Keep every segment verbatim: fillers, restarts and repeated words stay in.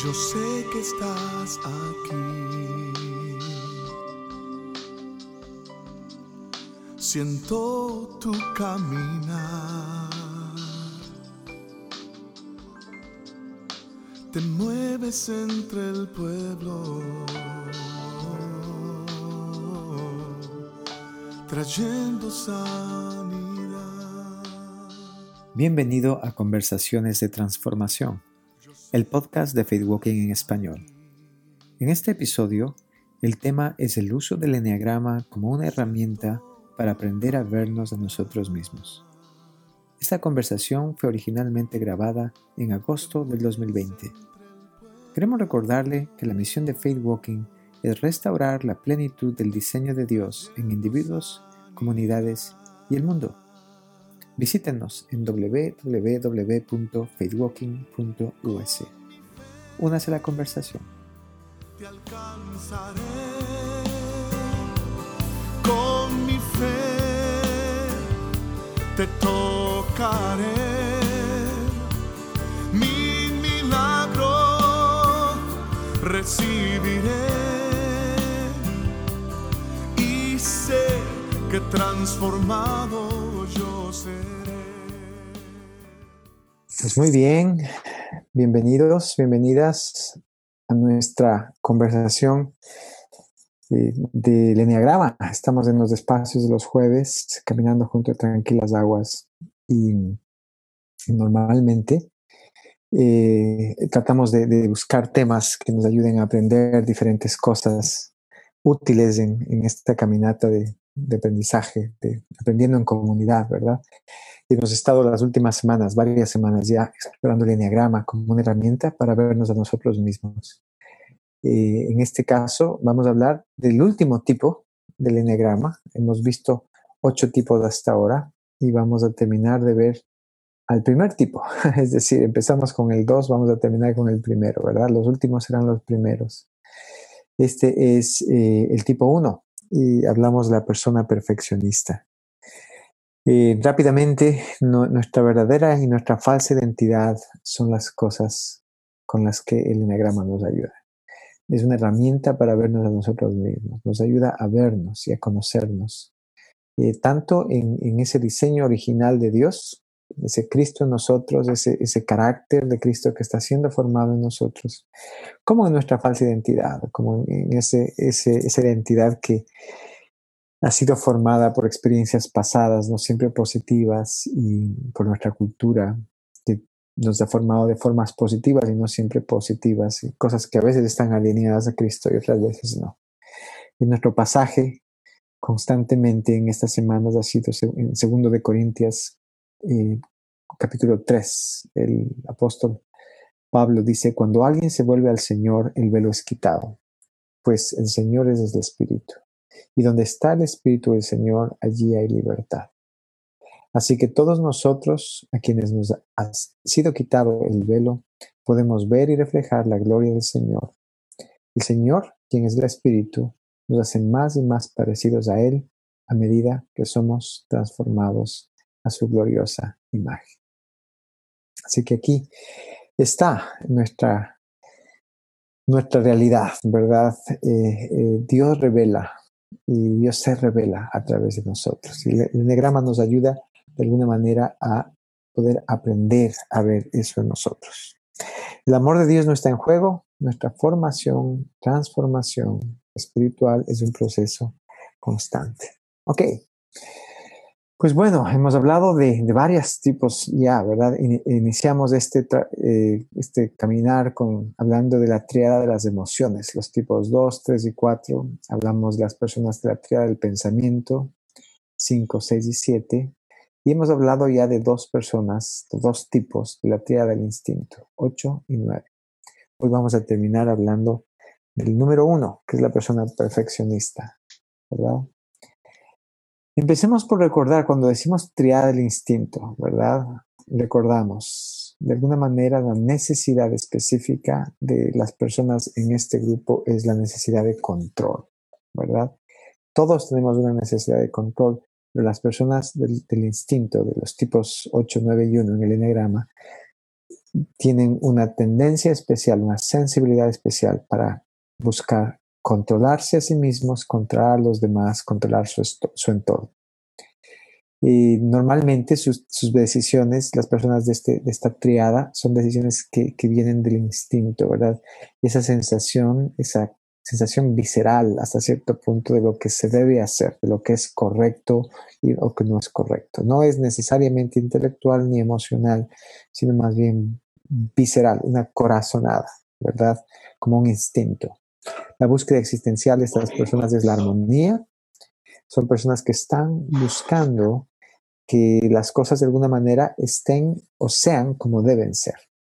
Yo sé que estás aquí. Siento tu caminar. Te mueves entre el pueblo, trayendo sanidad. Bienvenido a Conversaciones de Transformación, el podcast de Faith Walking en español. En este episodio, el tema es el uso del eneagrama como una herramienta para aprender a vernos a nosotros mismos. Esta conversación fue originalmente grabada en agosto del dos mil veinte. Queremos recordarle que la misión de Faith Walking es restaurar la plenitud del diseño de Dios en individuos, comunidades y el mundo. Visítenos en doble u doble u doble u punto faith walking punto u s. Únase a la conversación. Te alcanzaré con mi fe, te tocaré, mi milagro recibiré y sé que transformado yo seré. Pues muy bien, bienvenidos, bienvenidas a nuestra conversación eh, del eneagrama. Estamos en los espacios de los jueves, caminando junto a tranquilas aguas, y normalmente eh, tratamos de, de buscar temas que nos ayuden a aprender diferentes cosas útiles en, en esta caminata de, de aprendizaje, de aprendiendo en comunidad, ¿verdad? Y hemos estado las últimas semanas, varias semanas ya, explorando el eneagrama como una herramienta para vernos a nosotros mismos. Eh, en este caso, vamos a hablar del último tipo del eneagrama. Hemos visto ocho tipos hasta ahora y vamos a terminar de ver al primer tipo. Es decir, empezamos con el dos, vamos a terminar con el primero, ¿verdad? Los últimos serán los primeros. Este es eh, el tipo uno y hablamos de la persona perfeccionista. Eh, rápidamente, no, nuestra verdadera y nuestra falsa identidad son las cosas con las que el eneagrama nos ayuda. Es una herramienta para vernos a nosotros mismos, nos ayuda a vernos y a conocernos, eh, tanto en, en ese diseño original de Dios, ese Cristo en nosotros, ese, ese carácter de Cristo que está siendo formado en nosotros, como en nuestra falsa identidad, como en ese, ese, esa identidad que ha sido formada por experiencias pasadas, no siempre positivas, y por nuestra cultura, que nos ha formado de formas positivas y no siempre positivas, y cosas que a veces están alineadas a Cristo y otras veces no. En nuestro pasaje, constantemente en estas semanas, ha sido en segundo de Corintios, eh, capítulo tres, el apóstol Pablo dice: cuando alguien se vuelve al Señor, el velo es quitado, pues el Señor es el Espíritu. Y donde está el Espíritu del Señor, allí hay libertad. Así que todos nosotros, a quienes nos ha sido quitado el velo, podemos ver y reflejar la gloria del Señor. El Señor, quien es el Espíritu, nos hace más y más parecidos a Él a medida que somos transformados a su gloriosa imagen. Así que aquí está nuestra, nuestra realidad, ¿verdad? Eh, eh, Dios revela. Y Dios se revela a través de nosotros. Y el eneagrama nos ayuda de alguna manera a poder aprender a ver eso en nosotros. El amor de Dios no está en juego. Nuestra formación, transformación espiritual es un proceso constante. Ok. Pues bueno, hemos hablado de, de varios tipos ya, ¿verdad? In, iniciamos este, eh, este caminar con, hablando de la tríada de las emociones, los tipos dos, tres y cuatro. Hablamos de las personas de la tríada del pensamiento, cinco, seis y siete. Y hemos hablado ya de dos personas, de dos tipos de la tríada del instinto, ocho y nueve. Hoy vamos a terminar hablando del número uno, que es la persona perfeccionista, ¿verdad? Empecemos por recordar, cuando decimos triada del instinto, ¿verdad? Recordamos, de alguna manera, la necesidad específica de las personas en este grupo es la necesidad de control, ¿verdad? Todos tenemos una necesidad de control, pero las personas del, del instinto, de los tipos ocho, nueve y uno en el eneagrama, tienen una tendencia especial, una sensibilidad especial para buscar controlarse a sí mismos, controlar a los demás, controlar su, su entorno. Y normalmente sus, sus decisiones, las personas de, este, de esta triada, son decisiones que, que vienen del instinto, ¿verdad? Y esa sensación, esa sensación visceral hasta cierto punto de lo que se debe hacer, de lo que es correcto y lo que no es correcto. No es necesariamente intelectual ni emocional, sino más bien visceral, una corazonada, ¿verdad? Como un instinto. La búsqueda existencial de estas personas es la armonía. Son personas que están buscando que las cosas de alguna manera estén o sean como deben ser.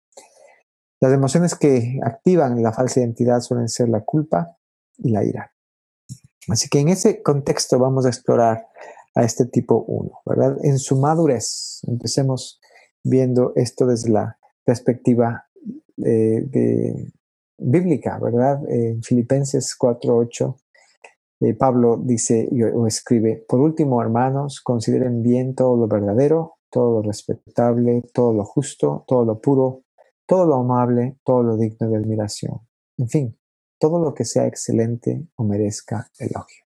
Las emociones que activan la falsa identidad suelen ser la culpa y la ira. Así que en ese contexto vamos a explorar a este tipo uno, ¿verdad? En su madurez. Empecemos viendo esto desde la perspectiva eh, de, bíblica, ¿verdad? En Filipenses cuatro ocho. Eh, Pablo dice o escribe: por último, hermanos, consideren bien todo lo verdadero, todo lo respetable, todo lo justo, todo lo puro, todo lo amable, todo lo digno de admiración. En fin, todo lo que sea excelente o merezca elogio.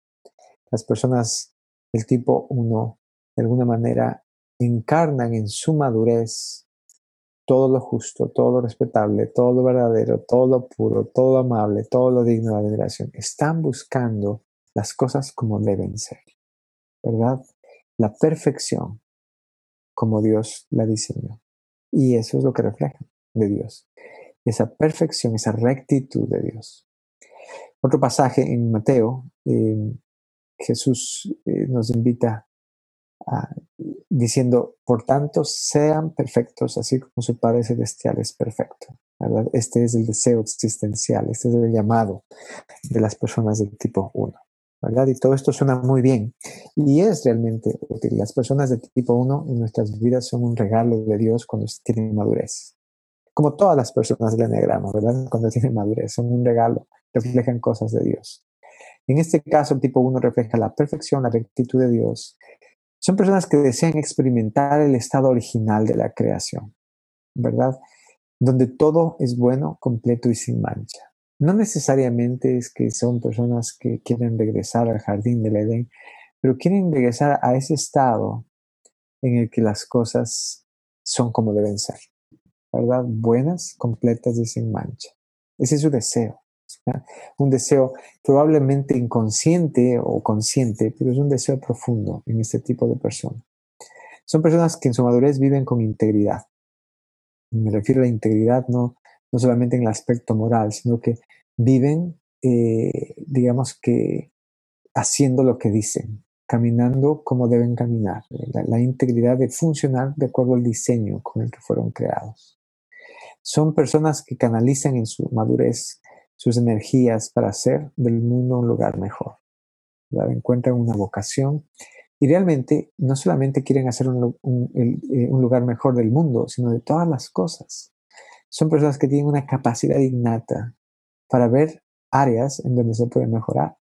Las personas del tipo uno, de alguna manera, encarnan en su madurez todo lo justo, todo lo respetable, todo lo verdadero, todo lo puro, todo lo amable, todo lo digno de admiración. Están buscando las cosas como deben ser, ¿verdad? La perfección como Dios la diseñó. Y eso es lo que refleja de Dios. Esa perfección, esa rectitud de Dios. Otro pasaje en Mateo, eh, Jesús eh, nos invita a, diciendo: por tanto, sean perfectos, así como su Padre Celestial es perfecto, ¿verdad? Este es el deseo existencial, este es el llamado de las personas del tipo uno, ¿verdad? Y todo esto suena muy bien y es realmente útil. Las personas de tipo uno en nuestras vidas son un regalo de Dios cuando tienen madurez. Como todas las personas del Enneagrama, ¿verdad? Cuando tienen madurez, son un regalo, reflejan cosas de Dios. En este caso, el tipo uno refleja la perfección, la rectitud de Dios. Son personas que desean experimentar el estado original de la creación, ¿verdad? Donde todo es bueno, completo y sin mancha. No necesariamente es que son personas que quieren regresar al jardín del Edén, pero quieren regresar a ese estado en el que las cosas son como deben ser, ¿verdad? Buenas, completas y sin mancha. Ese es su deseo. ¿verdad? Un deseo probablemente inconsciente o consciente, pero es un deseo profundo en este tipo de personas. Son personas que en su madurez viven con integridad. Me refiero a la integridad no, no solamente en el aspecto moral, sino que viven, eh, digamos que, haciendo lo que dicen, caminando como deben caminar. La, la integridad de funcionar de acuerdo al diseño con el que fueron creados. Son personas que canalizan en su madurez sus energías para hacer del mundo un lugar mejor. ¿verdad? Encuentran una vocación y realmente no solamente quieren hacer un, un, un lugar mejor del mundo, sino de todas las cosas. Son personas que tienen una capacidad innata para ver áreas en donde se puede mejorar.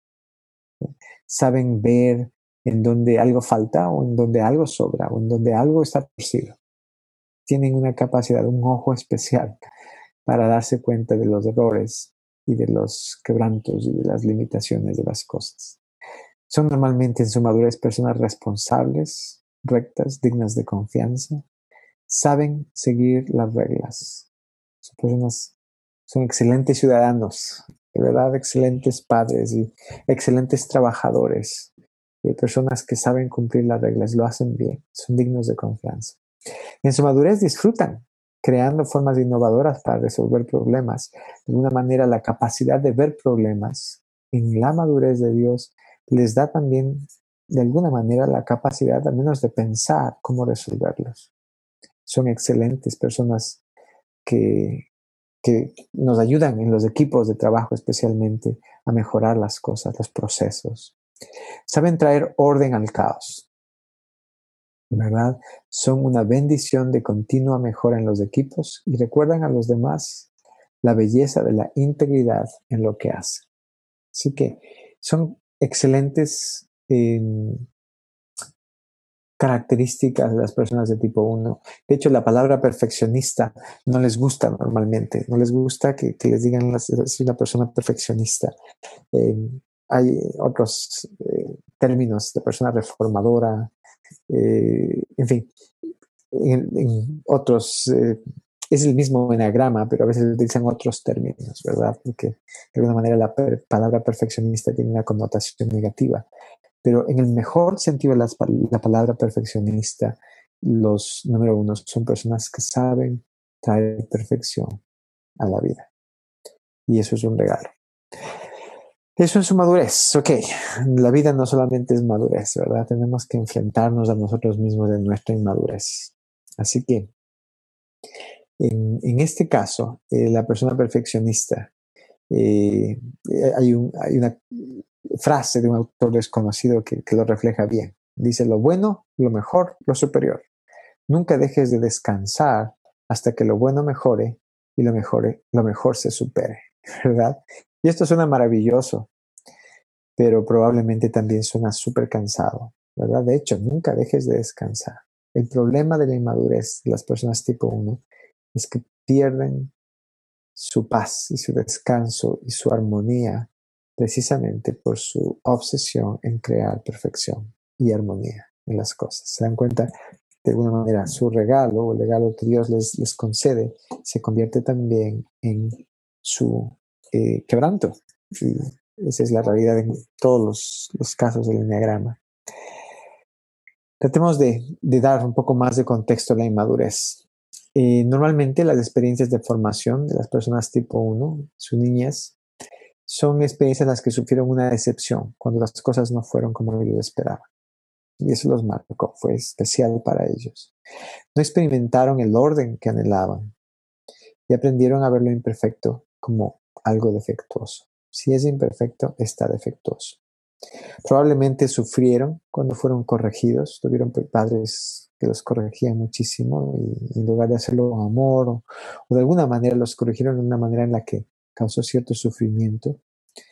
Saben ver en donde algo falta o en donde algo sobra o en donde algo está torcido. Tienen una capacidad, un ojo especial para darse cuenta de los errores y de los quebrantos y de las limitaciones de las cosas. Son normalmente en su madurez personas responsables, rectas, dignas de confianza. Saben seguir las reglas. Son personas, son excelentes ciudadanos, de verdad, excelentes padres y excelentes trabajadores. Y personas que saben cumplir las reglas, lo hacen bien, son dignos de confianza. En su madurez disfrutan creando formas innovadoras para resolver problemas. De alguna manera, la capacidad de ver problemas en la madurez de Dios les da también, de alguna manera, la capacidad al menos de pensar cómo resolverlos. Son excelentes personas que, que nos ayudan en los equipos de trabajo especialmente a mejorar las cosas, los procesos. Saben traer orden al caos. ¿verdad? Son una bendición de continua mejora en los equipos y recuerdan a los demás la belleza de la integridad en lo que hacen. Así que son excelentes eh, características de las personas de tipo uno. De hecho, la palabra perfeccionista no les gusta normalmente, no les gusta que, que les digan es una persona perfeccionista. Eh, hay otros eh, términos de persona reformadora, eh, en fin, en, en otros, eh, es el mismo enagrama, pero a veces utilizan otros términos, ¿verdad? Porque de alguna manera la per, palabra perfeccionista tiene una connotación negativa. Pero en el mejor sentido de la, la palabra perfeccionista, los número uno son personas que saben traer perfección a la vida. Y eso es un regalo. Eso es su madurez. Ok, la vida no solamente es madurez, ¿verdad? Tenemos que enfrentarnos a nosotros mismos de nuestra inmadurez. Así que, en, en este caso, eh, la persona perfeccionista, eh, hay, un, hay una frase de un autor desconocido que, que lo refleja bien. Dice, lo bueno, lo mejor, lo superior. Nunca dejes de descansar hasta que lo bueno mejore y lo, mejore, lo mejor se supere, ¿verdad? Y esto suena maravilloso, pero probablemente también suena súper cansado, ¿verdad? De hecho, nunca dejes de descansar. El problema de la inmadurez de las personas tipo uno es que pierden su paz y su descanso y su armonía precisamente por su obsesión en crear perfección y armonía en las cosas. ¿Se dan cuenta? De alguna manera, su regalo o el regalo que Dios les, les concede se convierte también en su eh, quebranto. Y esa es la realidad en todos los, los casos del enneagrama. Tratemos de, de dar un poco más de contexto a la inmadurez. Eh, normalmente las experiencias de formación de las personas tipo uno, su niñez, son experiencias en las que sufrieron una decepción cuando las cosas no fueron como ellos esperaban. Y eso los marcó, fue especial para ellos. No experimentaron el orden que anhelaban y aprendieron a ver lo imperfecto como algo defectuoso. Si es imperfecto, está defectuoso. Probablemente sufrieron cuando fueron corregidos, tuvieron padres que los corregían muchísimo y en lugar de hacerlo con amor o, o de alguna manera los corrigieron de una manera en la que causó cierto sufrimiento.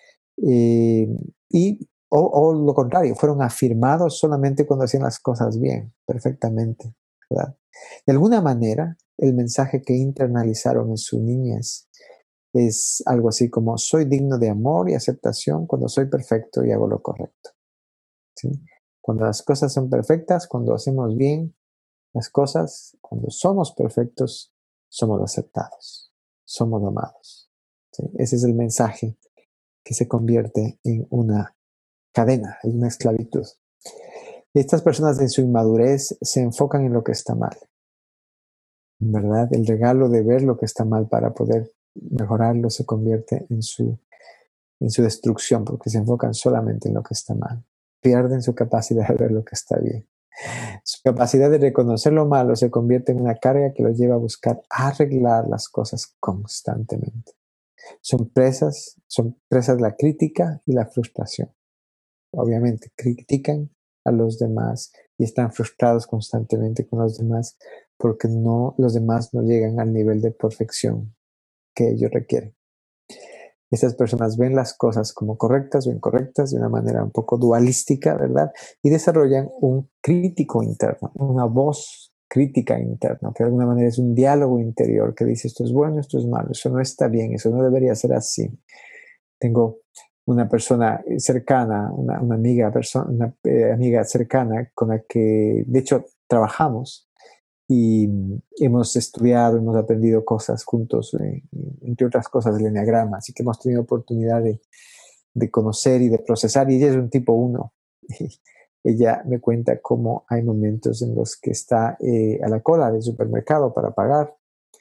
Eh, y o, o lo contrario, fueron afirmados solamente cuando hacían las cosas bien, perfectamente, ¿verdad? De alguna manera, el mensaje que internalizaron en su niñez es algo así como soy digno de amor y aceptación cuando soy perfecto y hago lo correcto, ¿sí? Cuando las cosas son perfectas, cuando hacemos bien las cosas, cuando somos perfectos, somos aceptados, somos amados, ¿sí? Ese es el mensaje que se convierte en una cadena, en una esclavitud. Estas personas en su inmadurez se enfocan en lo que está mal, ¿verdad? El regalo de ver lo que está mal para poder mejorarlo se convierte en su, en su destrucción, porque se enfocan solamente en lo que está mal. Pierden su capacidad de ver lo que está bien. Su capacidad de reconocer lo malo se convierte en una carga que los lleva a buscar arreglar las cosas constantemente. Son presas, son presas de la crítica y la frustración. Obviamente, critican a los demás y están frustrados constantemente con los demás porque no, los demás no llegan al nivel de perfección que ellos requieren. Estas personas ven las cosas como correctas o incorrectas de una manera un poco dualística, ¿verdad? Y desarrollan un crítico interno, una voz crítica interna, que de alguna manera es un diálogo interior que dice esto es bueno, esto es malo, eso no está bien, eso no debería ser así. Tengo una persona cercana, una, una amiga, persona, una eh, amiga cercana con la que de hecho trabajamos y hemos estudiado, hemos aprendido cosas juntos, eh, entre otras cosas del enneagrama, así que hemos tenido oportunidad de, de conocer y de procesar, y ella es un tipo uno. Ella me cuenta cómo hay momentos en los que está eh, a la cola del supermercado para pagar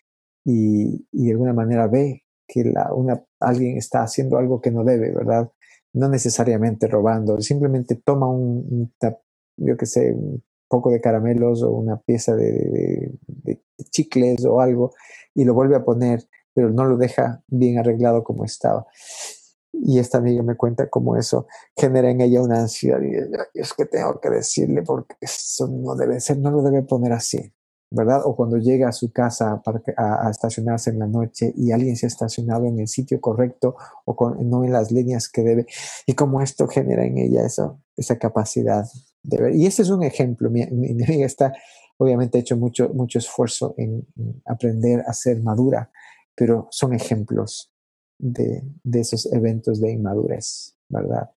y, y de alguna manera ve que la, una, alguien está haciendo algo que no debe, ¿verdad? No necesariamente robando, simplemente toma un, un yo qué sé, un poco de caramelos o una pieza de, de, de chicles o algo y lo vuelve a poner, pero no lo deja bien arreglado como estaba. Y esta amiga me cuenta cómo eso genera en ella una ansiedad y es que tengo que decirle porque eso no debe ser, no lo debe poner así, ¿verdad? O cuando llega a su casa a, a, a estacionarse en la noche y alguien se ha estacionado en el sitio correcto o con, no en las líneas que debe, y cómo esto genera en ella eso, esa capacidad De ver, y este es un ejemplo. Mi, mi, mi amiga está, obviamente, ha hecho mucho, mucho esfuerzo en, en aprender a ser madura, pero son ejemplos de, de esos eventos de inmadurez, ¿verdad?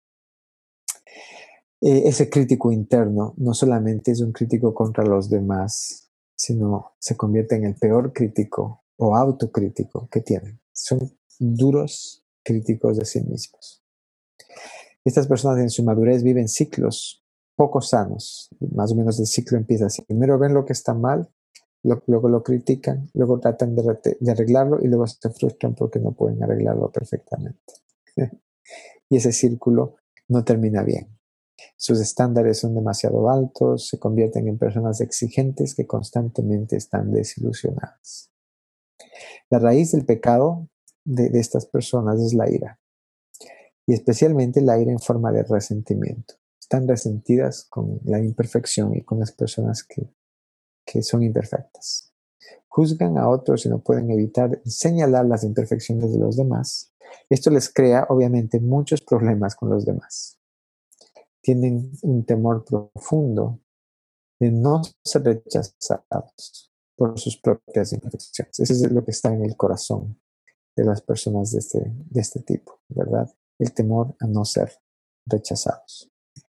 Eh, ese crítico interno no solamente es un crítico contra los demás, sino se convierte en el peor crítico o autocrítico que tienen. Son duros críticos de sí mismos. Estas personas en su madurez viven ciclos poco sanos. Más o menos el ciclo empieza así. Primero ven lo que está mal, lo, luego lo critican, luego tratan de, de arreglarlo y luego se frustran porque no pueden arreglarlo perfectamente. Y ese círculo no termina bien. Sus estándares son demasiado altos, se convierten en personas exigentes que constantemente están desilusionadas. La raíz del pecado de, de estas personas es la ira, y especialmente la ira en forma de resentimiento. Están resentidas con la imperfección y con las personas que, que son imperfectas. Juzgan a otros y no pueden evitar señalar las imperfecciones de los demás. Esto les crea, obviamente, muchos problemas con los demás. Tienen un temor profundo de no ser rechazados por sus propias imperfecciones. Eso es lo que está en el corazón de las personas de este, de este tipo, ¿verdad? El temor a no ser rechazados.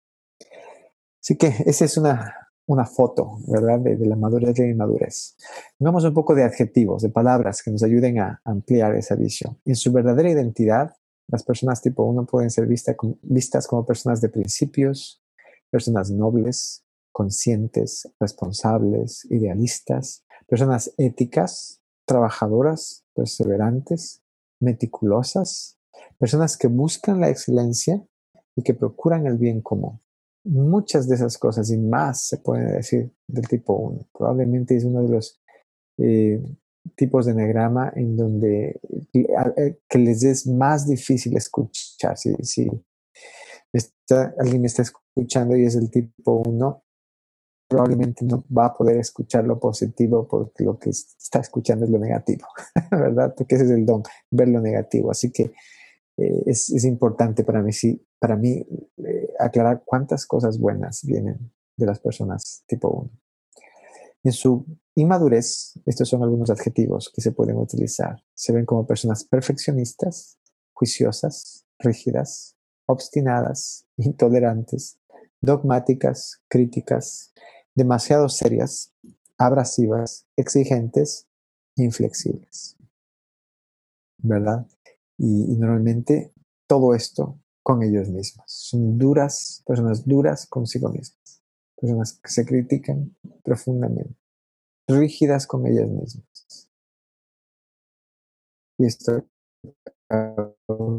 Así que esa es una, una foto, ¿verdad? De, de la madurez y la inmadurez. Pongamos un poco de adjetivos, de palabras que nos ayuden a ampliar esa visión. En su verdadera identidad, las personas tipo uno pueden ser vista como, vistas como personas de principios, personas nobles, conscientes, responsables, idealistas, personas éticas, trabajadoras, perseverantes, meticulosas, personas que buscan la excelencia y que procuran el bien común. Muchas de esas cosas y más se pueden decir del tipo uno. Probablemente es uno de los eh, tipos de eneagrama en donde eh, que les es más difícil escuchar. Si, si está, alguien me está escuchando y es el tipo uno, probablemente no va a poder escuchar lo positivo porque lo que está escuchando es lo negativo, ¿verdad? Porque ese es el don, ver lo negativo. Así que eh, es, es importante para mí, sí, para mí eh, aclarar cuántas cosas buenas vienen de las personas tipo uno. En su inmadurez, estos son algunos adjetivos que se pueden utilizar. Se ven como personas perfeccionistas, juiciosas, rígidas, obstinadas, intolerantes, dogmáticas, críticas, demasiado serias, abrasivas, exigentes, inflexibles, ¿verdad? Y, y normalmente todo esto con ellos mismos. Son duras, personas duras consigo mismas, personas que se critican profundamente, rígidas con ellas mismas. Y esto causa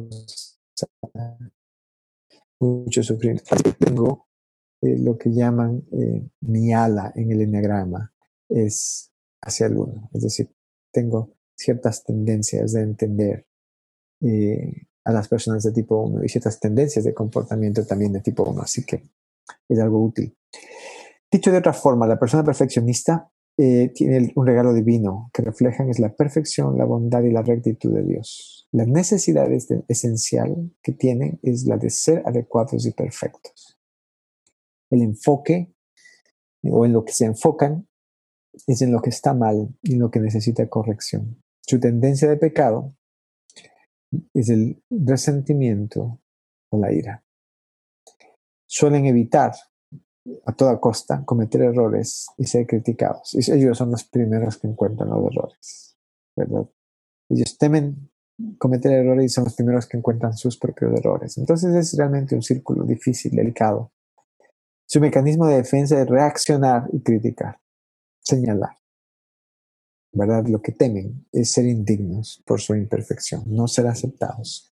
mucho sufrimiento. Tengo eh, lo que llaman eh, mi ala en el eneagrama, es hacia el uno. Es decir, tengo ciertas tendencias de entender eh, a las personas de tipo uno y ciertas tendencias de comportamiento también de tipo uno. Así que es algo útil. Dicho de otra forma, la persona perfeccionista eh, tiene un regalo divino que reflejan es la perfección, la bondad y la rectitud de Dios. La necesidad este, esencial que tienen es la de ser adecuados y perfectos. El enfoque o en lo que se enfocan es en lo que está mal y en lo que necesita corrección. Su tendencia de pecado es el resentimiento o la ira. Suelen evitar a toda costa cometer errores y ser criticados. Y ellos son los primeros que encuentran los errores, ¿verdad? Ellos temen cometer errores y son los primeros que encuentran sus propios errores. Entonces es realmente un círculo difícil, delicado. Su mecanismo de defensa es reaccionar y criticar, señalar, ¿verdad? Lo que temen es ser indignos por su imperfección, no ser aceptados.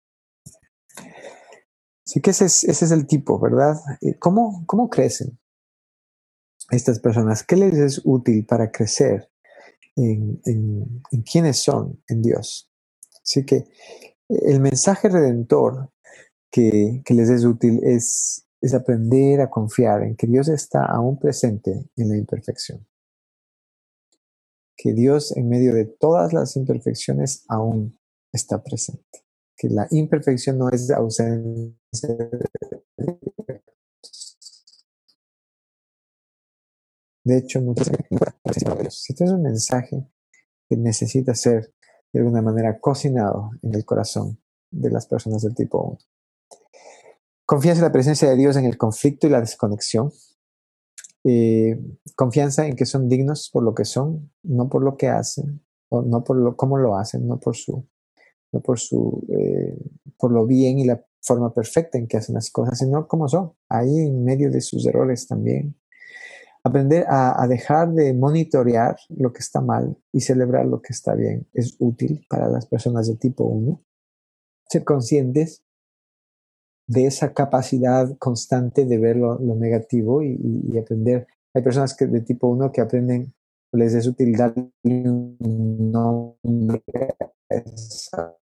Así que ese es, ese es el tipo, ¿verdad? ¿Cómo, cómo crecen estas personas? ¿Qué les es útil para crecer en, en, en quiénes son en Dios? Así que el mensaje redentor que, que les es útil es, es aprender a confiar en que Dios está aún presente en la imperfección. Que Dios en medio de todas las imperfecciones aún está presente. Que la imperfección no es ausencia de De hecho, no tiene si este es un mensaje que necesita ser de alguna manera cocinado en el corazón de las personas del tipo uno. Confianza en la presencia de Dios en el conflicto y la desconexión. Eh, confianza en que son dignos por lo que son, no por lo que hacen, o no por lo, cómo lo hacen, no por su, no por su, eh, por lo bien y la forma perfecta en que hacen las cosas, sino como son, ahí en medio de sus errores también. Aprender a, a dejar de monitorear lo que está mal y celebrar lo que está bien es útil para las personas de tipo uno. Ser conscientes de esa capacidad constante de ver lo, lo negativo y, y, y aprender. Hay personas que de tipo uno que aprenden, les es útil darle un nombre a esa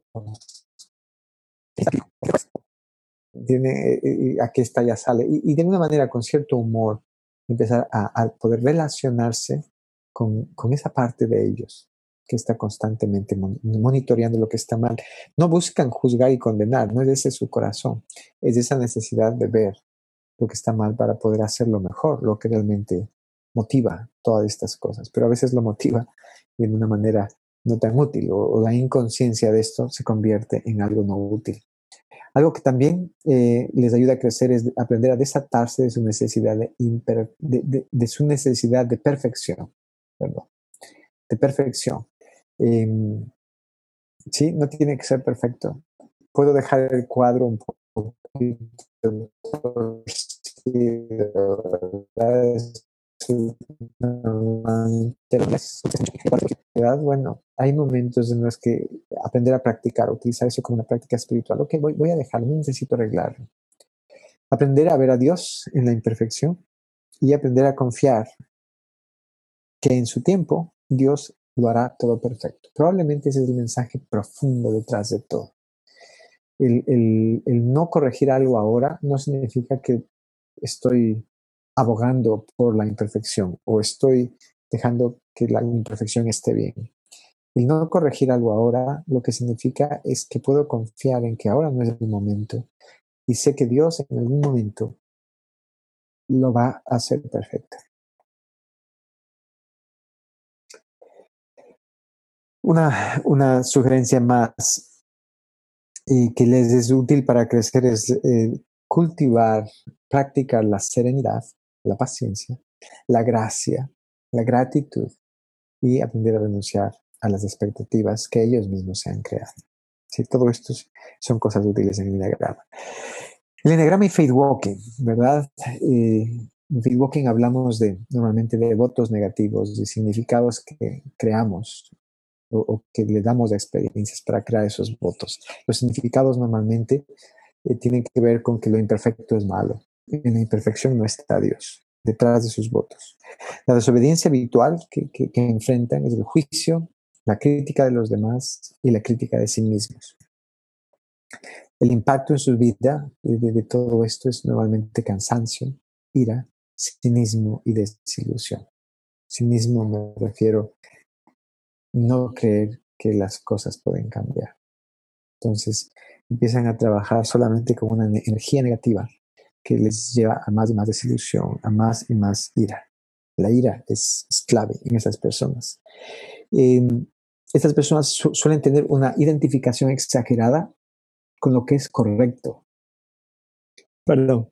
tiene, eh, aquí está, ya sale. Y, y de alguna manera, con cierto humor, empezar a, a poder relacionarse con, con esa parte de ellos que está constantemente mon- monitoreando lo que está mal. No buscan juzgar y condenar, no es ese su corazón, es esa necesidad de ver lo que está mal para poder hacerlo mejor, lo que realmente motiva todas estas cosas. Pero a veces lo motiva de una manera no tan útil, o, o la inconsciencia de esto se convierte en algo no útil. Algo que también eh, les ayuda a crecer es aprender a desatarse de su necesidad de, imper, de, de, de su necesidad de perfección, perdón, de perfección. Eh, sí, no tiene que ser perfecto. Puedo dejar el cuadro un poquito torcido, ¿verdad? Bueno, hay momentos en los que aprender a practicar, utilizar eso como una práctica espiritual. Ok, voy, voy a dejarlo, no necesito arreglarlo. Aprender a ver a Dios en la imperfección y aprender a confiar que en su tiempo Dios lo hará todo perfecto. Probablemente ese es el mensaje profundo detrás de todo. El, el, el no corregir algo ahora no significa que estoy abogando por la imperfección o estoy dejando que la imperfección esté bien. El no corregir algo ahora lo que significa es que puedo confiar en que ahora no es el momento y sé que Dios en algún momento lo va a hacer perfecto. Una, una sugerencia más eh, que les es útil para crecer es eh, cultivar, practicar la serenidad, la paciencia, la gracia, la gratitud y aprender a renunciar a las expectativas que ellos mismos se han creado. ¿Sí? Todo esto son cosas útiles en el Enneagrama. El Enneagrama y Faith Walking, ¿verdad? Eh, en Faith Walking hablamos de, normalmente de votos negativos, de significados que creamos o, o que le damos a experiencias para crear esos votos. Los significados normalmente eh, tienen que ver con que lo imperfecto es malo. En la imperfección no está Dios, detrás de sus votos. La desobediencia habitual que, que, que enfrentan es el juicio, la crítica de los demás y la crítica de sí mismos. El impacto en su vida de, de, de todo esto es normalmente cansancio, ira, cinismo y desilusión. Cinismo me refiero a no creer que las cosas pueden cambiar. Entonces empiezan a trabajar solamente con una energía negativa que les lleva a más y más desilusión, a más y más ira. La ira es, es clave en esas personas. Eh, estas personas su suelen tener una identificación exagerada con lo que es correcto, perdón,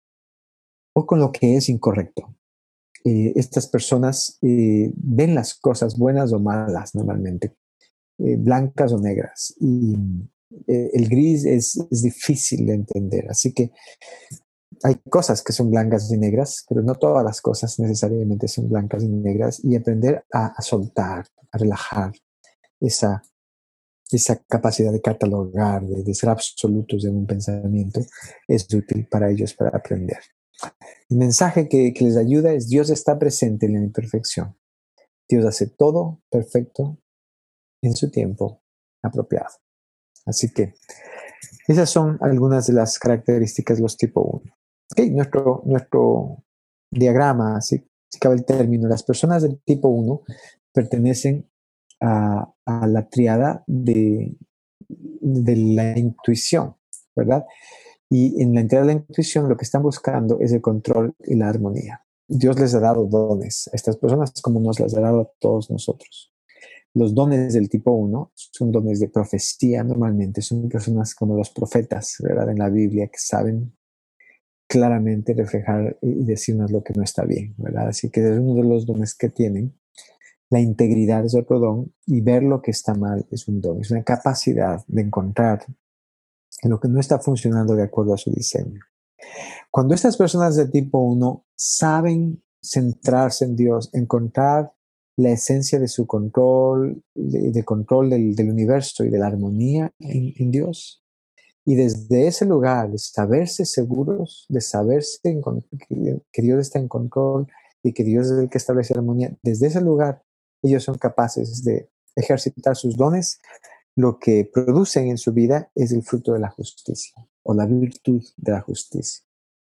o con lo que es incorrecto. Eh, estas personas eh, ven las cosas buenas o malas normalmente, eh, blancas o negras, y eh, el gris es, es difícil de entender, así que hay cosas que son blancas y negras, pero no todas las cosas necesariamente son blancas y negras, y aprender a, a soltar, a relajar esa, esa capacidad de catalogar, de, de ser absolutos en un pensamiento, es útil para ellos para aprender. El mensaje que, que les ayuda es: Dios está presente en la imperfección. Dios hace todo perfecto en su tiempo apropiado. Así que esas son algunas de las características de los tipo uno. Okay, nuestro, nuestro diagrama, si, si cabe el término, las personas del tipo uno pertenecen a, a la triada de, de la intuición, ¿verdad? Y en la entrada de la intuición lo que están buscando es el control y la armonía. Dios les ha dado dones a estas personas como nos las ha dado a todos nosotros. Los dones del tipo uno son dones de profecía normalmente, son personas como los profetas, ¿verdad? En la Biblia que saben claramente reflejar y decirnos lo que no está bien, ¿verdad? Así que es uno de los dones que tienen. La integridad es otro don y ver lo que está mal es un don, es una capacidad de encontrar lo que no está funcionando de acuerdo a su diseño. Cuando estas personas de tipo uno saben centrarse en Dios, encontrar la esencia de su control, de, de control del, del universo y de la armonía en, en Dios, y desde ese lugar, de saberse seguros, de saberse en, que, que Dios está en control y que Dios es el que establece la armonía, desde ese lugar ellos son capaces de ejercitar sus dones. Lo que producen en su vida es el fruto de la justicia o la virtud de la justicia.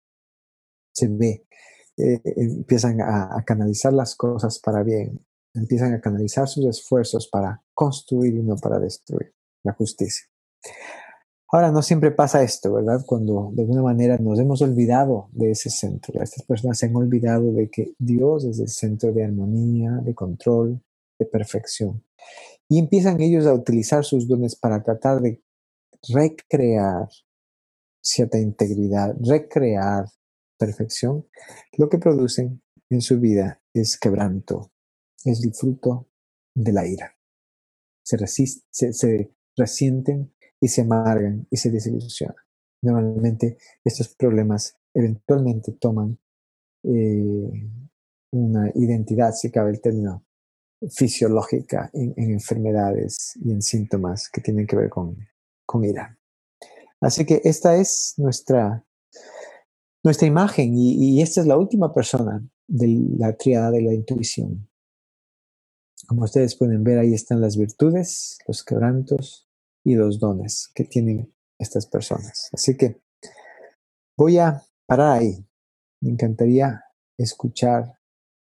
Se ve, eh, empiezan a, a canalizar las cosas para bien, empiezan a canalizar sus esfuerzos para construir y no para destruir la justicia. Ahora, no siempre pasa esto, ¿verdad? Cuando de alguna manera nos hemos olvidado de ese centro. Estas personas se han olvidado de que Dios es el centro de armonía, de control, de perfección. Y empiezan ellos a utilizar sus dones para tratar de recrear cierta integridad, recrear perfección. Lo que producen en su vida es quebranto, es el fruto de la ira. Se, resist, se, se resienten y se amargan y se desilusionan. Normalmente estos problemas eventualmente toman eh, una identidad, si cabe el término, fisiológica en, en enfermedades y en síntomas que tienen que ver con, con ira. Así que esta es nuestra, nuestra imagen y, y esta es la última persona de la tríada de la intuición. Como ustedes pueden ver, ahí están las virtudes, los quebrantos y los dones que tienen estas personas. Así que voy a parar ahí. Me encantaría escuchar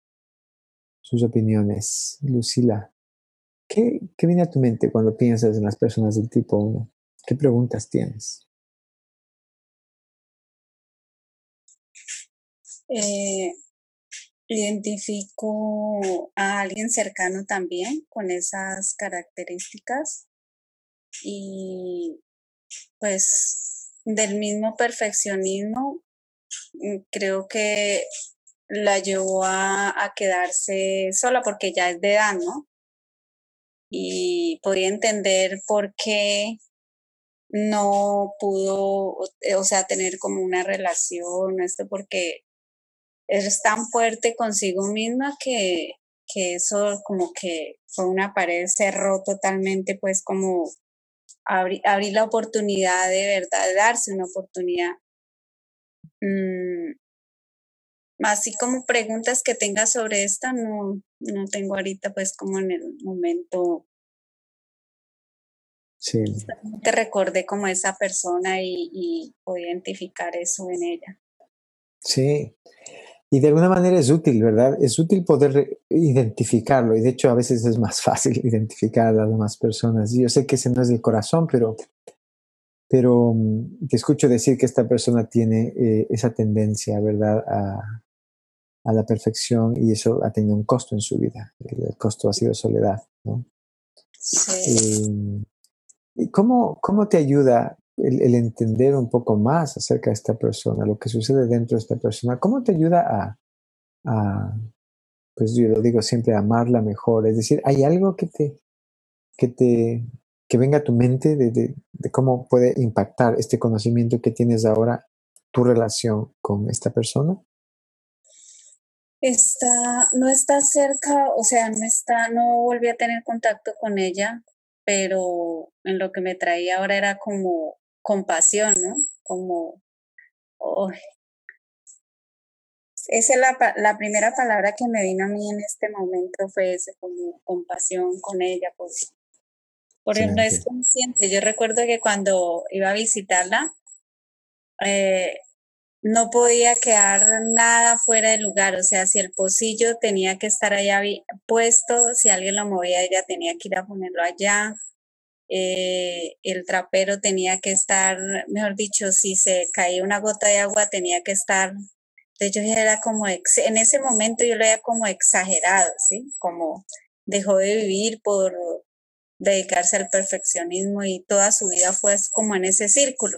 sus opiniones. Lucila, ¿qué, qué viene a tu mente cuando piensas en las personas del tipo uno? ¿Qué preguntas tienes? Eh, identifico a alguien cercano también con esas características y pues del mismo perfeccionismo creo que la llevó a, a quedarse sola porque ya es de edad, ¿no? Y podía entender por qué no pudo, o sea, tener como una relación, esto porque es tan fuerte consigo misma que, que eso como que fue una pared, cerró totalmente, pues como abrir abrí la oportunidad de verdad, de darse una oportunidad. Mm, así como preguntas que tenga sobre esta, no, no tengo ahorita pues como en el momento. Sí. Te recordé como esa persona y, y puedo identificar eso en ella. Sí. Y de alguna manera es útil, ¿verdad? Es útil poder identificarlo y de hecho a veces es más fácil identificar a las demás personas. Yo sé que ese no es el corazón, pero, pero um, te escucho decir que esta persona tiene eh, esa tendencia, ¿verdad? A, a la perfección y eso ha tenido un costo en su vida. El costo ha sido soledad, ¿no? Sí. Eh, ¿cómo, ¿Cómo te ayuda el, el entender un poco más acerca de esta persona, lo que sucede dentro de esta persona? ¿Cómo te ayuda a, a pues yo lo digo siempre, amarla mejor? Es decir, ¿hay algo que te, que te, que venga a tu mente de, de, de cómo puede impactar este conocimiento que tienes ahora tu relación con esta persona? Está, no está cerca, o sea, no está, no volví a tener contacto con ella, pero en lo que me traía ahora era como compasión, ¿no? Como, oh, esa es la, la primera palabra que me vino a mí en este momento fue ese, como compasión con ella, pues, porque no es consciente. Yo recuerdo que cuando iba a visitarla, eh, no podía quedar nada fuera de lugar, o sea, si el pocillo tenía que estar allá puesto, si alguien lo movía, ella tenía que ir a ponerlo allá, eh, el trapero tenía que estar, mejor dicho, si se caía una gota de agua, tenía que estar Entonces yo ya era como, ex, en ese momento yo lo veía como exagerado, ¿sí? Como dejó de vivir por dedicarse al perfeccionismo y toda su vida fue como en ese círculo.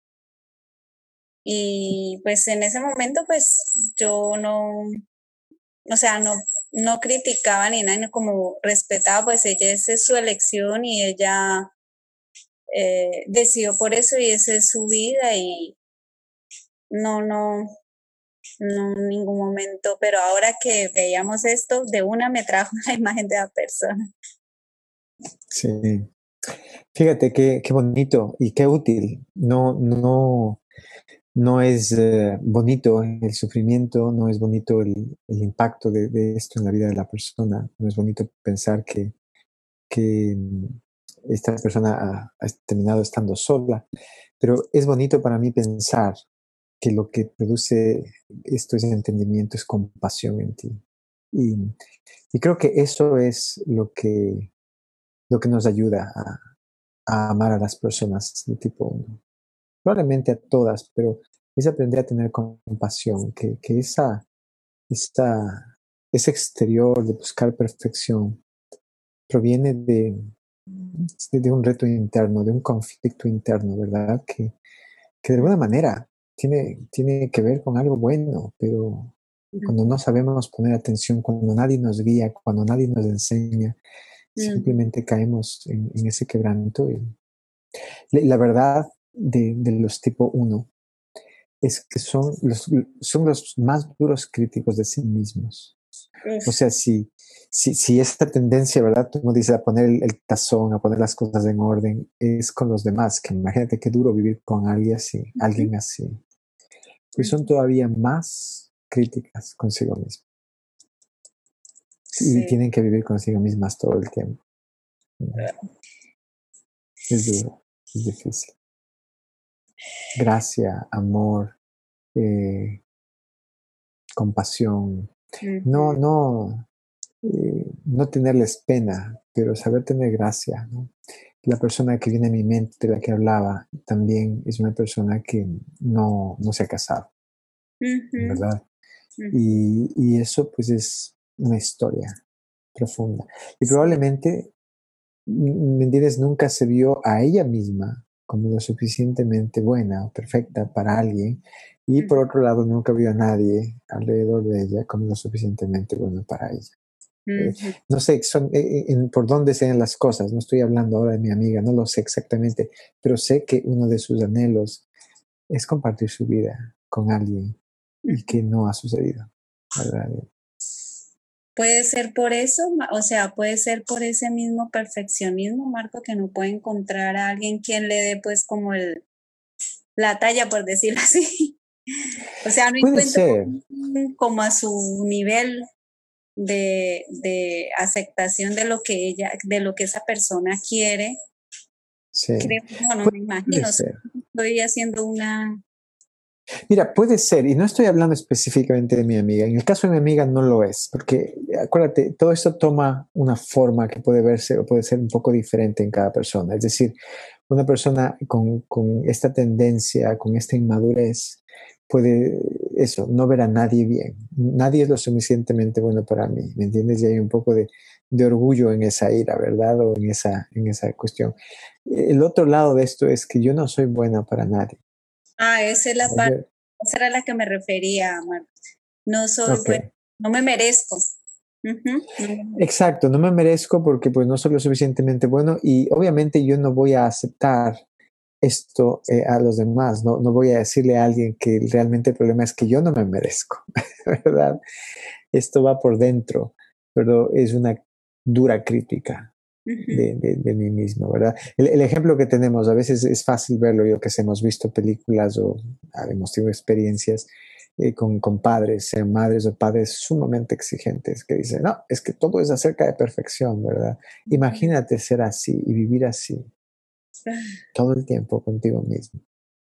Y pues en ese momento pues yo no, o sea, no, no criticaba ni nada, como respetaba, pues ella, esa es su elección y ella eh, decidió por eso y esa es su vida y no, no, no en ningún momento, pero ahora que veíamos esto, de una me trajo la imagen de la persona. Sí. Fíjate qué, qué bonito y qué útil. No, no, no es eh, bonito el sufrimiento, no es bonito el, el impacto de, de esto en la vida de la persona, no es bonito pensar que, que esta persona ha, ha terminado estando sola, pero es bonito para mí pensar que lo que produce esto es entendimiento, es compasión en ti. Y, y creo que eso es lo que, lo que nos ayuda a, a amar a las personas de tipo uno. Probablemente a todas, pero es aprender a tener compasión, que, que esa, esa, ese exterior de buscar perfección proviene de, de un reto interno, de un conflicto interno, ¿verdad? Que, que de alguna manera tiene, tiene que ver con algo bueno, pero cuando no sabemos poner atención, cuando nadie nos guía, cuando nadie nos enseña, simplemente caemos en, en ese quebranto. Y la verdad de, de los tipo uno es que son los, son los más duros críticos de sí mismos. O sea, si, si, si esta tendencia, ¿verdad? Tú como dices, a poner el, el tazón, a poner las cosas en orden, es con los demás, que imagínate qué duro vivir con alguien así, alguien así. Pues son todavía más críticas consigo mismas. Y Sí. tienen que vivir consigo mismas todo el tiempo. Es duro, es difícil. Gracia, amor, eh, compasión. No, no, eh, no tenerles pena, pero saber tener gracia, ¿no? La persona que viene a mi mente, de la que hablaba, también es una persona que no, no se ha casado, Uh-huh. ¿verdad? Uh-huh. Y, y eso pues es una historia profunda. Y probablemente, ¿me entiendes? Nunca se vio a ella misma como lo suficientemente buena o perfecta para alguien. Y por otro lado, nunca vio a nadie alrededor de ella como lo suficientemente bueno para ella. Eh, Uh-huh. no sé son, eh, en, por dónde sean las cosas, no estoy hablando ahora de mi amiga, no lo sé exactamente, pero sé que uno de sus anhelos es compartir su vida con alguien y que no ha sucedido, ¿verdad? Puede ser por eso, o sea, puede ser por ese mismo perfeccionismo, Marco, que no puede encontrar a alguien quien le dé pues como el, la talla, por decirlo así. O sea, no Puede encuentra ser. como a su nivel de, de aceptación de lo que ella, de lo que esa persona quiere. Sí. Creo, no, no Puede, me imagino, puede ser. estoy haciendo una... Mira, puede ser, y no estoy hablando específicamente de mi amiga. En el caso de mi amiga no lo es, porque acuérdate, todo esto toma una forma que puede verse o puede ser un poco diferente en cada persona. Es decir, una persona con, con esta tendencia, con esta inmadurez, puede eso, no ver a nadie bien. Nadie es lo suficientemente bueno para mí, ¿me entiendes? Y hay un poco de, de orgullo en esa ira, ¿verdad? O en esa, en esa cuestión. El otro lado de esto es que yo no soy buena para nadie. Ah, esa es la parte, esa era la que me refería, Marco. No soy Okay. buena, no me merezco. Uh-huh. Exacto, no me merezco porque pues no soy lo suficientemente bueno y obviamente yo no voy a aceptar esto eh, a los demás, ¿no? No voy a decirle a alguien que realmente el problema es que yo no me merezco, ¿verdad? Esto va por dentro, pero es una dura crítica de, de, de mí mismo, ¿verdad? El, el, ejemplo que tenemos, a veces es fácil verlo, yo que sé, hemos visto películas o hemos tenido experiencias eh, con, con padres, sean madres o padres sumamente exigentes, que dicen, no, es que todo es acerca de perfección, ¿verdad? Imagínate ser así y vivir así todo el tiempo contigo mismo.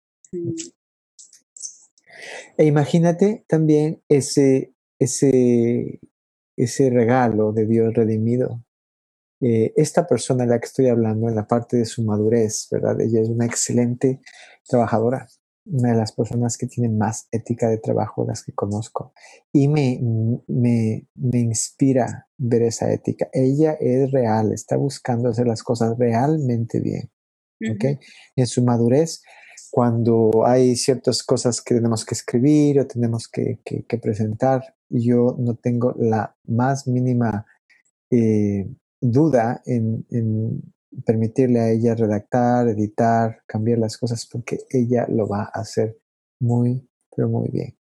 E imagínate también ese, ese, ese regalo de Dios redimido. Eh, esta persona a la que estoy hablando en la parte de su madurez, ¿verdad? Ella es una excelente trabajadora, una de las personas que tienen más ética de trabajo, las que conozco. Y me, me, me inspira ver esa ética. Ella es real, está buscando hacer las cosas realmente bien. ¿Okay? Ujú. En su madurez, cuando hay ciertas cosas que tenemos que escribir o tenemos que, que, que presentar, yo no tengo la más mínima eh, duda en, en permitirle a ella redactar, editar, cambiar las cosas, porque ella lo va a hacer muy, pero muy bien.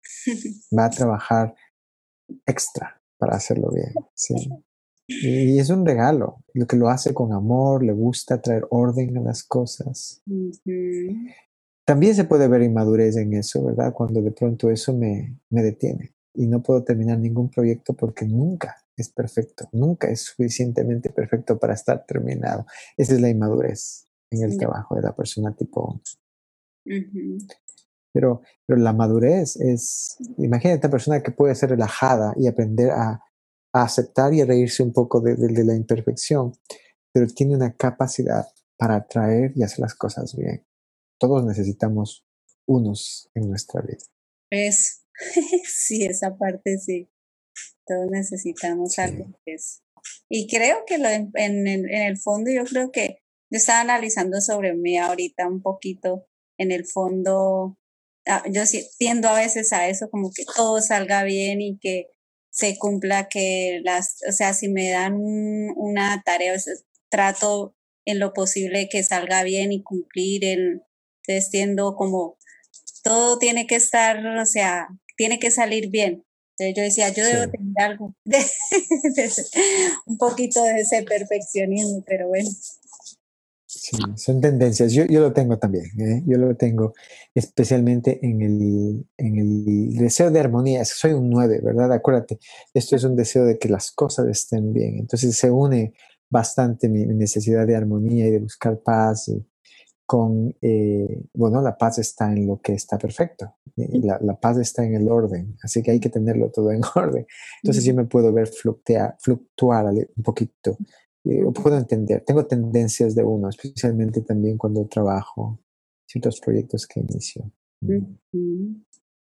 Va a trabajar extra para hacerlo bien. Sí. Y es un regalo, lo que lo hace con amor, le gusta traer orden a las cosas. Ujú. También se puede ver inmadurez en eso, ¿verdad? Cuando de pronto eso me, me detiene y no puedo terminar ningún proyecto porque nunca es perfecto, nunca es suficientemente perfecto para estar terminado. Esa es la inmadurez en el Ya. trabajo de la persona tipo uno. Ujú. Pero, pero la madurez es, imagínate una persona que puede ser relajada y aprender a, a aceptar y a reírse un poco de, de, de la imperfección, pero tiene una capacidad para atraer y hacer las cosas bien. Todos necesitamos unos en nuestra vida. Eso. Sí, esa parte sí. Todos necesitamos algo Sí, que es. Y creo que lo en, en, en el fondo, yo creo que yo estaba analizando sobre mí ahorita un poquito. En el fondo, ah, yo sí tiendo a veces a eso, como que todo salga bien y que se cumpla, que las, o sea, si me dan un- una tarea, a veces trato en lo posible que salga bien y cumplir. En, entonces tiendo como todo tiene que estar, o sea, tiene que salir bien. Entonces yo decía, yo sí, debo tener algo, de, de ese- un poquito de ese perfeccionismo, pero bueno. sí, son tendencias. Yo, yo lo tengo también, ¿eh? Yo lo tengo especialmente en el, en el deseo de armonía. Soy un nueve, ¿verdad? Acuérdate, esto es un deseo de que las cosas estén bien. Entonces se une bastante mi, mi necesidad de armonía y de buscar paz y, con, eh, bueno, la paz está en lo que está perfecto, eh, la, la, paz está en el orden, así que hay que tenerlo todo en orden. Entonces yo me puedo ver fluctuar, fluctuar un poquito, eh, o puedo entender, tengo tendencias de uno, especialmente también cuando trabajo ciertos proyectos que inicio. Ujú.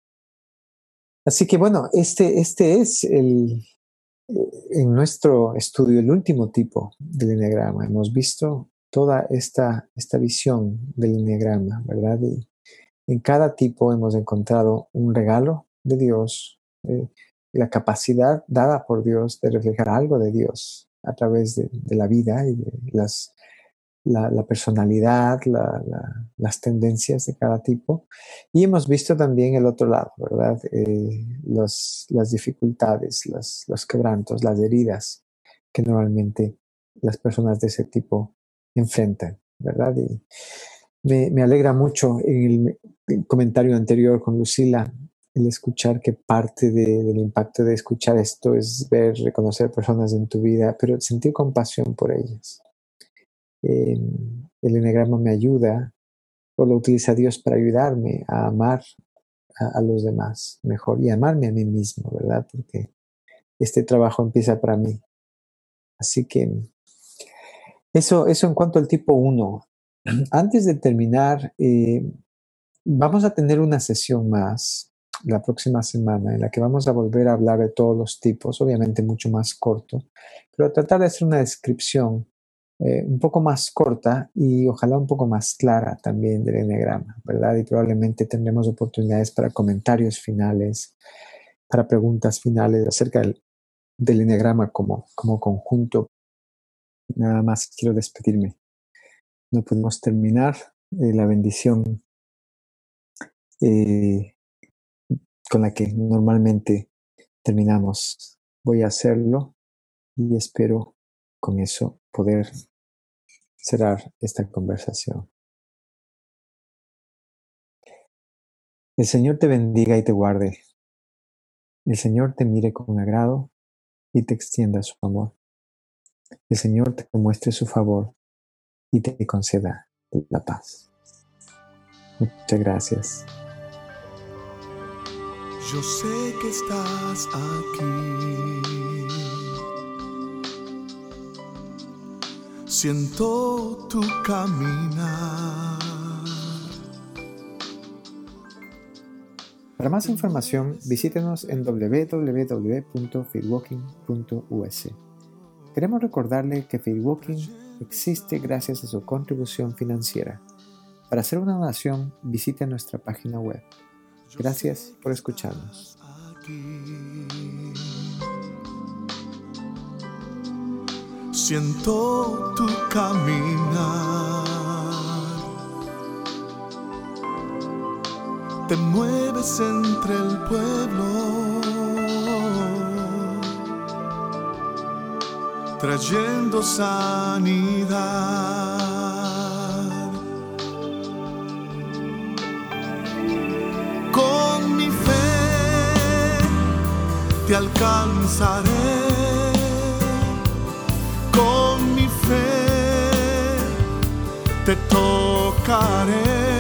Así que bueno, este, este es el, en nuestro estudio el último tipo del enneagrama. Hemos visto toda esta, esta visión del enneagrama, ¿verdad? Y en cada tipo hemos encontrado un regalo de Dios, eh, la capacidad dada por Dios de reflejar algo de Dios a través de, de la vida y de las, la, la personalidad, la, la, las tendencias de cada tipo. Y hemos visto también el otro lado, ¿verdad? Eh, los, las dificultades, los, los quebrantos, las heridas que normalmente las personas de ese tipo enfrentan, ¿verdad? Y me, me alegra mucho en el, el comentario anterior con Lucila el escuchar que parte de, del impacto de escuchar esto es ver, reconocer personas en tu vida, pero sentir compasión por ellas. Eh, el enneagrama me ayuda, o lo utiliza Dios para ayudarme a amar a, a los demás mejor y amarme a mí mismo, ¿verdad? Porque este trabajo empieza para mí. Así que eso, eso en cuanto al tipo uno. Antes de terminar, eh, vamos a tener una sesión más la próxima semana en la que vamos a volver a hablar de todos los tipos, obviamente mucho más corto, pero tratar de hacer una descripción eh, un poco más corta y ojalá un poco más clara también del enneagrama, ¿verdad? Y probablemente tendremos oportunidades para comentarios finales, para preguntas finales acerca del, del enneagrama como, como conjunto. Nada más quiero despedirme. No podemos terminar eh, la bendición eh, con la que normalmente terminamos. Voy a hacerlo y espero con eso poder cerrar esta conversación. El Señor te bendiga y te guarde. El Señor te mire con agrado y te extienda su amor. El Señor te muestre su favor y te conceda la paz. Muchas gracias. Yo sé que estás aquí. Siento tu caminar. Para más información, visítenos en doble u doble u doble u punto feedwalking punto u s. Queremos recordarle que Feedwalking existe gracias a su contribución financiera. Para hacer una donación, visite nuestra página web. Gracias por escucharnos. Siento tu caminar, te mueves entre el pueblo, trayendo sanidad. Con mi fe te alcanzaré, con mi fe te tocaré,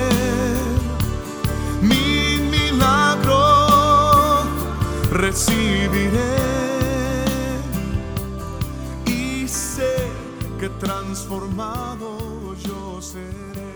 mi milagro recibiré y sé que transformado yo seré.